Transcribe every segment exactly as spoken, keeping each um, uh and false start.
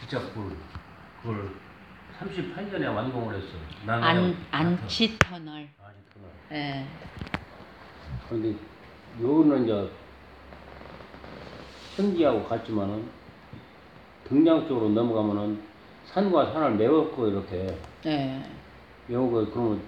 직접 그걸, 그걸 삼십팔 년에 완공을 했어. 안, 안치 터널. 안치 터널. 예. 그런데 요는 이제 현지하고 같지만은 등량 쪽으로 넘어가면은 산과 산을 메웠고 이렇게. 예. 여우가 그러면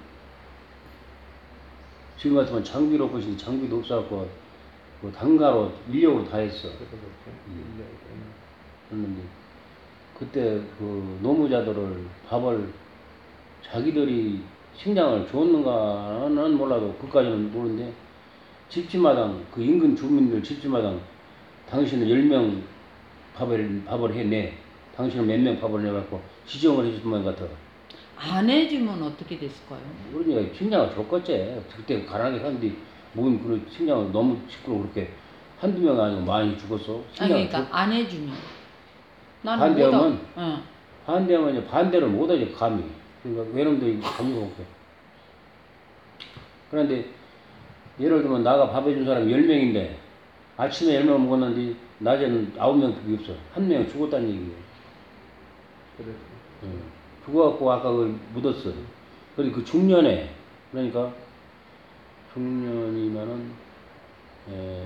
지금 같으면 장비로 보시니 장비도 없어갖고 그 단가로 인력으로 다 했어. 음. 그랬는데 그때 그 노무자들을 밥을 자기들이 식량을 줬는가는 몰라도 그까지는 모르는데 집집마당 그 인근 주민들 집집마당 당신은 열 명 밥을 밥을 해내. 당신은 몇 명 밥을 내갖고 지정을 해줄 것 같아. 안 해주면 어떻게 됐을까요? 그러니까 식량을 줬겠지. 그때 가난하게 사는데 뭔 그런 식량을 너무 시끄러워 그렇게 한두 명 아니고 많이 죽었어. 아니 그러니까 줘? 안 해주면 나는 반대하면 못 하... 응. 반대하면 이제 반대를 못하지 감히. 그러니까 외놈들이 감이 없게. 그런데 예를 들면 나가 밥 해준 사람이 열 명인데 아침에 열 명 먹었는데 낮에는 아홉 명밖에 없어. 한 명 죽었다는 얘기예요. 그래. 응. 죽어갖고 아까 그 묻었어. 그리고 그 중년에 그러니까 중년이면은 에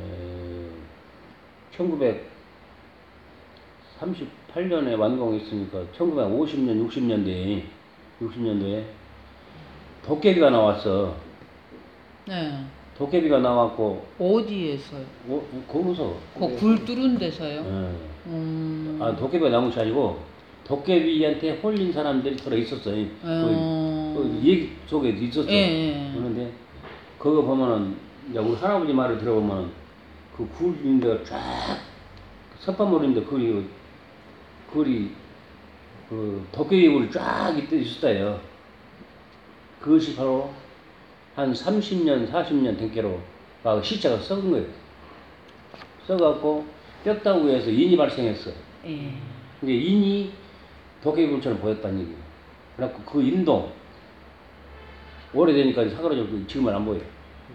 천구백삼십팔 년에 완공했으니까 천구백오십 년, 육십 년대에 육십 년도에 도깨비가 나왔어. 네. 도깨비가 나왔고 어디에서요? 어, 거기서. 그 굴 뚫은 데서요? 네. 음. 아 도깨비가 나온 것이 아니고 도깨비한테 홀린 사람들이 들어 있었어요. 음. 그, 그 얘기 속에 있었어. 예, 예. 그런데 그거 보면은 이제 우리 할아버지 말을 들어보면 그 굴인데가 쫙 석판물인데 그리 그리 그 도깨비 굴이 쫙 있었어요. 그것이 바로 한 삼십 년, 사십 년 된께로 막 시체가 썩은 거예요. 썩어갖고 뼈다구에서 인이 발생했어. 예. 근데 인이 도깨비굴처럼 보였다는 얘기예요. 그래갖고 그 인도 오래되니까 사그라져서 지금은 안 보여요.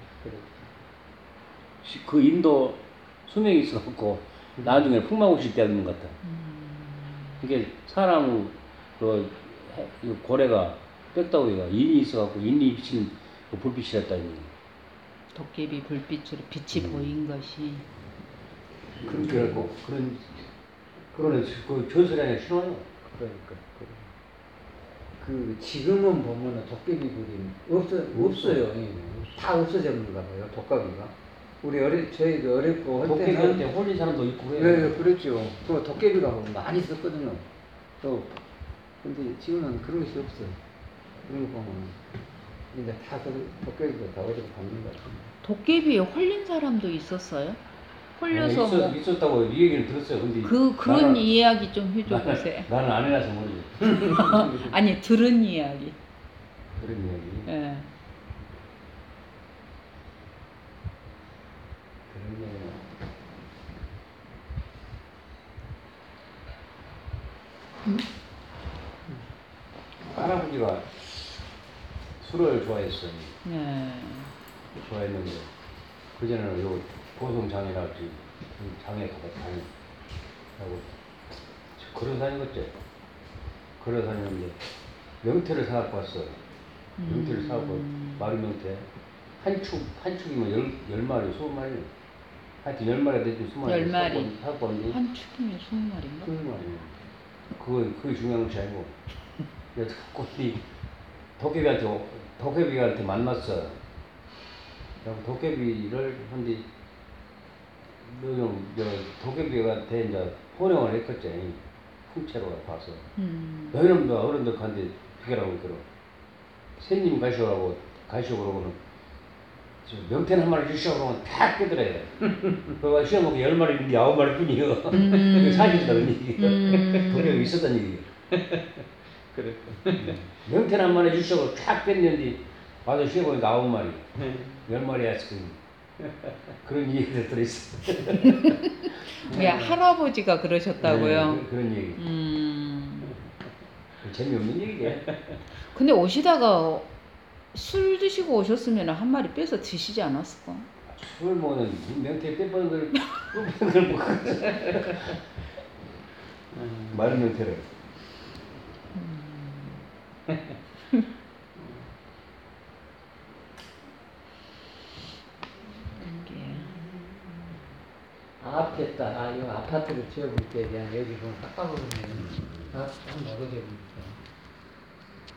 그 인도 수명이 있어갖고 나중에 풍마고실 때 하는 것 같다. 이게 사람 그 고래가 뼈다구가 인이 있어갖고 인이 비친 그 불빛이었다는 얘기예요. 도깨비 불빛으로 빛이 음. 보인 것이. 그래갖고 그런 그거는 그 전설에 신화요. 그러니까 그 지금은 보면은 도깨비굴이 없어 없어요. 예. 다 없어졌는가 봐요. 독가비가. 우리 어릴 저희 어렸고 할 때는 도깨비한테 홀린 사람도 있고 그래요. 네, 그랬죠. 그 도깨비가 많이 썼거든요. 또 근데 지금은 그런 것이 없어요. 그런 거 보면 이제 다 도깨비가 다 어디로 갔는 것 같아요. 도깨비에 홀린 사람도 있었어요? 홀려서 네, 있었, 뭐 있었다고 이 얘기를 들었어요. 근데 그 그런 나는, 이야기 좀 해줘 보세요. 나는, 나는 안 해놔서 모르지. 아니 들은 이야기. 그런 이야기. 예. 그런 이야기. 음? 할아버지가 술을 좋아했어요. 네. 좋아했는데 그전에는 요 보성장이라 그 장에 가서 다니 하고 걸어 다니겠지. 걸어 다니는데 명태를 사갖고 왔어. 명태를 사갖고 음. 마루 명태 한 축, 한 축이면 열, 열 마리, 스무 마리. 하여튼 열 마리 되지 스무 마리. 열 마리. 사갖고 왔는데 한 축이면 스무 마리인가? 스무 마리. 그거 그게 중요한 것이 아니고 그래서 꽃이 도깨비한테 도깨비한테 만났어. 그래서 도깨비를 한뒤 너는 저 도깨비한테 이제 호령을 했겠지. 풍채로 봐서. 음. 너희는 너 어른들한테 비교라고 그러. 새님 가시오라고 가시오 그러고는 명태는 한 마리 주시오 그러면 다 깨더래. 그거 시험 먹기 열 마리 있는데 아홉 마리 뿐이요. 음. 사실이다 얘기. 음. 도깨비 있었단 얘기. 그래. 명태는 한 마리 주시오 쫙 뺐는데 와서 시험 보니까 아홉 마리. 열 마리 했을 그런 얘기가 들어있어. 왜 할아버지가 그러셨다고요? 네, 그런 얘기. 음. 재미없는 얘기네. 근데 오시다가 술 드시고 오셨으면 한 마리 빼서 드시지 않았을까? 술 먹는 명태 빼버린 걸 빼버린 걸 먹고. 음. 마른 형태를. 이게 아팠다. 아, 이거 아파트를 지어볼 때 그냥 여기 보면 깎아보면 아, 딱 먹어져.